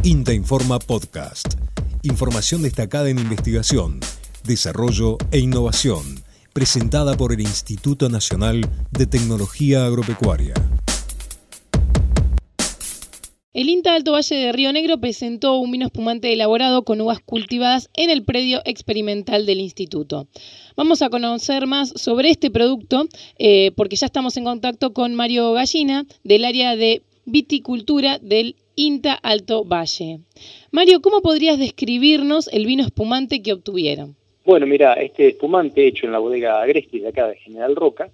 INTA Informa Podcast. Información destacada en investigación, desarrollo e innovación, presentada por el Instituto Nacional de Tecnología Agropecuaria. El INTA Alto Valle de Río Negro presentó un vino espumante elaborado con uvas cultivadas en el predio experimental del instituto. Vamos a conocer más sobre este producto porque ya estamos en contacto con Mario Gallina del área de viticultura del INTA Alto Valle. Mario, ¿cómo podrías describirnos el vino espumante que obtuvieron? Bueno, mira, este espumante hecho en la bodega Agresti de acá de General Roca,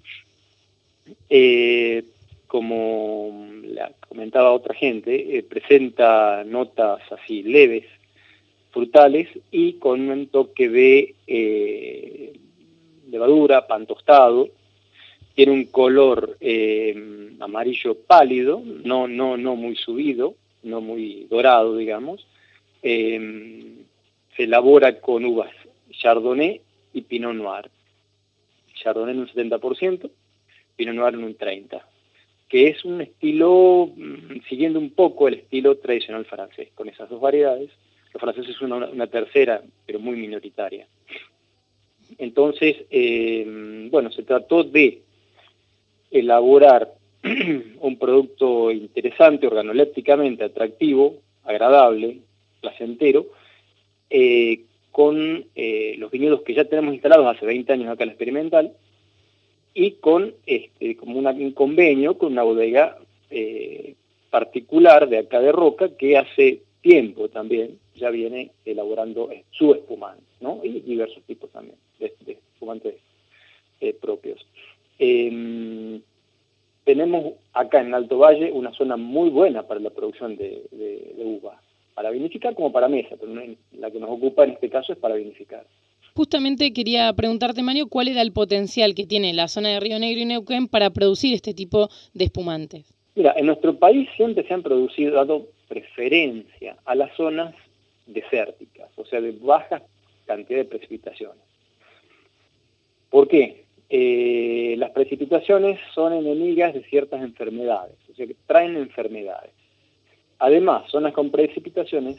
como la comentaba otra gente, presenta notas así leves, frutales y con un toque de levadura, pan tostado. Tiene un color amarillo pálido, no muy subido, no muy dorado, digamos. Se elabora con uvas Chardonnay y Pinot Noir. Chardonnay en un 70%, Pinot Noir en un 30%, que es un estilo, siguiendo un poco el estilo tradicional francés, con esas dos variedades. Los franceses son una tercera, pero muy minoritaria. Entonces, se trató de elaborar un producto interesante, organolépticamente atractivo, agradable, placentero, con los viñedos que ya tenemos instalados hace 20 años acá en la experimental, y con como un convenio con una bodega particular de acá de Roca, que hace tiempo también ya viene elaborando su espumante, ¿no? Y diversos tipos también de espumantes propios. Tenemos acá en Alto Valle una zona muy buena para la producción de uva, para vinificar como para mesa, pero la que nos ocupa en este caso es para vinificar. Justamente quería preguntarte, Mario, ¿cuál era el potencial que tiene la zona de Río Negro y Neuquén para producir este tipo de espumantes? Mira, en nuestro país siempre se han dado preferencia a las zonas desérticas, o sea, de baja cantidad de precipitaciones. ¿Por qué? Las precipitaciones son enemigas de ciertas enfermedades, o sea, que traen enfermedades. Además, zonas con precipitaciones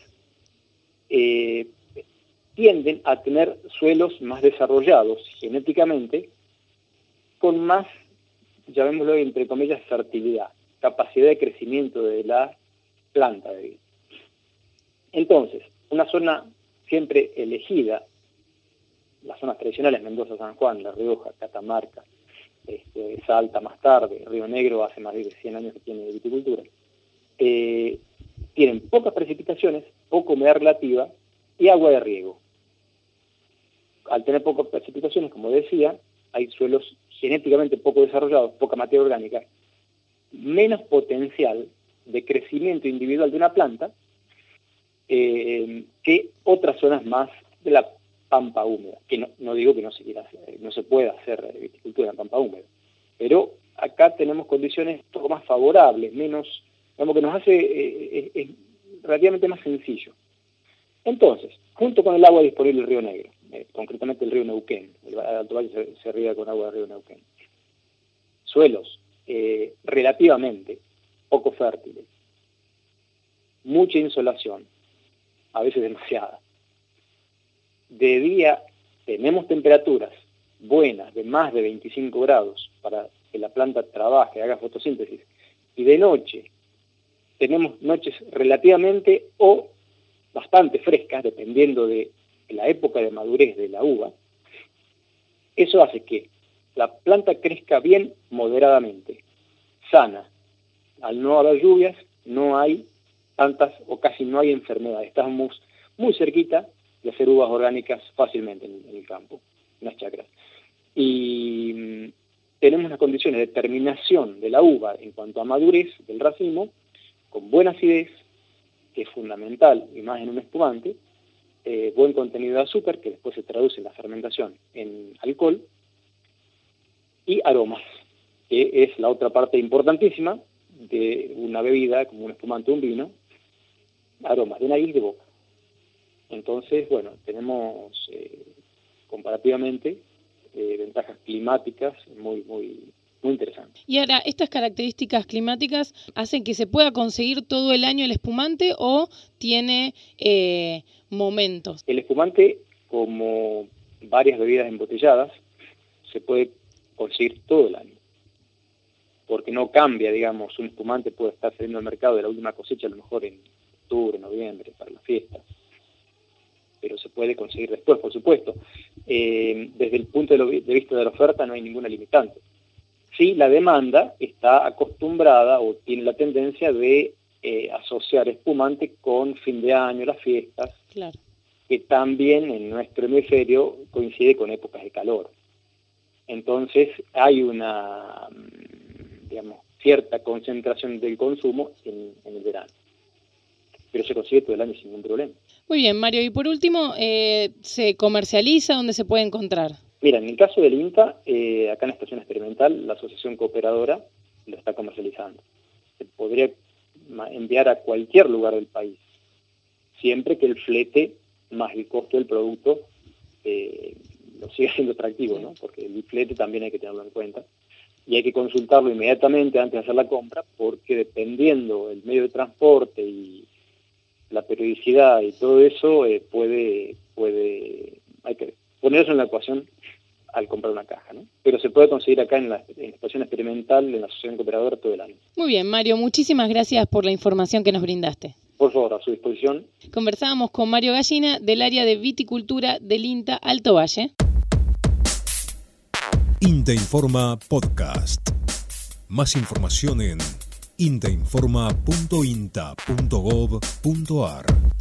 tienden a tener suelos más desarrollados genéticamente, con más, llamémoslo entre comillas, fertilidad, capacidad de crecimiento de la planta de vid. Entonces, una zona siempre elegida, las zonas tradicionales, Mendoza, San Juan, La Rioja, Catamarca, Salta más tarde, Río Negro hace más de 100 años que tiene viticultura, tienen pocas precipitaciones, poca humedad relativa y agua de riego. Al tener pocas precipitaciones, como decía, hay suelos genéticamente poco desarrollados, poca materia orgánica, menos potencial de crecimiento individual de una planta que otras zonas más de la pampa húmeda, que no digo que no se pueda hacer viticultura en pampa húmeda, pero acá tenemos condiciones un poco más favorables, menos, digamos que nos hace relativamente más sencillo. Entonces, junto con el agua disponible del Río Negro, concretamente el río Neuquén, el Alto Valle se riega con agua del río Neuquén, suelos relativamente poco fértiles, mucha insolación, a veces demasiada. De día tenemos temperaturas buenas de más de 25 grados para que la planta trabaje, haga fotosíntesis, y de noche tenemos noches relativamente o bastante frescas, dependiendo de la época de madurez de la uva. Eso hace que la planta crezca bien moderadamente, sana. Al no haber lluvias, no hay tantas o casi no hay enfermedades. Estamos muy cerquita de hacer uvas orgánicas fácilmente en el campo, en las chacras. Y tenemos las condiciones de terminación de la uva en cuanto a madurez del racimo, con buena acidez, que es fundamental, y más en un espumante, buen contenido de azúcar, que después se traduce en la fermentación en alcohol, y aromas, que es la otra parte importantísima de una bebida, como un espumante o un vino, aromas de nariz y de boca. Entonces, bueno, tenemos comparativamente ventajas climáticas muy muy interesante. Y ahora, ¿estas características climáticas hacen que se pueda conseguir todo el año el espumante o tiene momentos? El espumante, como varias bebidas embotelladas, se puede conseguir todo el año, porque no cambia, digamos, un espumante puede estar saliendo al mercado de la última cosecha a lo mejor en octubre, noviembre, para las fiestas, pero se puede conseguir después, por supuesto. Desde el punto de vista de la oferta no hay ninguna limitante. Sí, la demanda está acostumbrada o tiene la tendencia de asociar espumante con fin de año, las fiestas, claro, que también en nuestro hemisferio coincide con épocas de calor. Entonces hay una, digamos, cierta concentración del consumo en el verano, pero se consigue todo el año sin ningún problema. Muy bien, Mario. Y por último, ¿se comercializa? ¿Dónde se puede encontrar? Mira, en el caso del INTA, acá en la estación experimental, la asociación cooperadora lo está comercializando. Se podría enviar a cualquier lugar del país, siempre que el flete más el costo del producto lo siga siendo atractivo, ¿no? Porque el flete también hay que tenerlo en cuenta. Y hay que consultarlo inmediatamente antes de hacer la compra, porque dependiendo el medio de transporte y la periodicidad y todo eso, hay que ponerse en la ecuación al comprar una caja, ¿no? Pero se puede conseguir acá en la estación experimental, en la asociación cooperadora, todo el año. Muy bien, Mario, muchísimas gracias por la información que nos brindaste. Por favor, a su disposición. Conversábamos con Mario Gallina del área de viticultura del INTA Alto Valle. INTA Informa Podcast. Más información en intainforma.inta.gov.ar.